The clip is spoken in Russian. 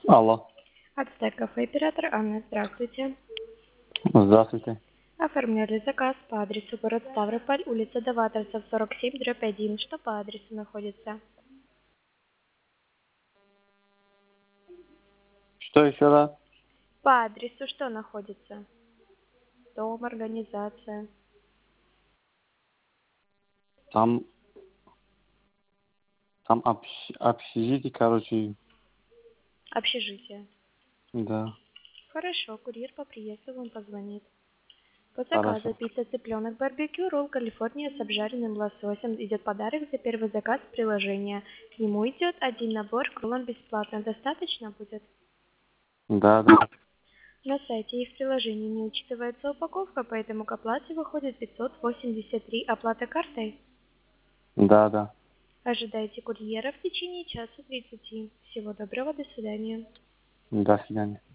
Алло. Ацтек кафе, оператор Анна, здравствуйте. Здравствуйте. Оформляли заказ по адресу город Ставрополь, улица Даваторцев, 47/1. Что по адресу находится? Что еще раз? По адресу что находится? Дом, организация. Там, там общежитие, короче, Общежитие. да, Хорошо, курьер по приезду вам позвонит. По заказу хорошо. пицца цыпленок барбекю, ролл Калифорния с обжаренным лососем. Идет подарок за первый заказ в приложение. К нему идет один набор кроллон бесплатно. Достаточно будет? Да, да. На сайте и в приложении не учитывается упаковка, поэтому к оплате выходит 583. Оплата картой. Да, да. Ожидайте курьера в течение часа 30. Всего доброго, до свидания. До свидания.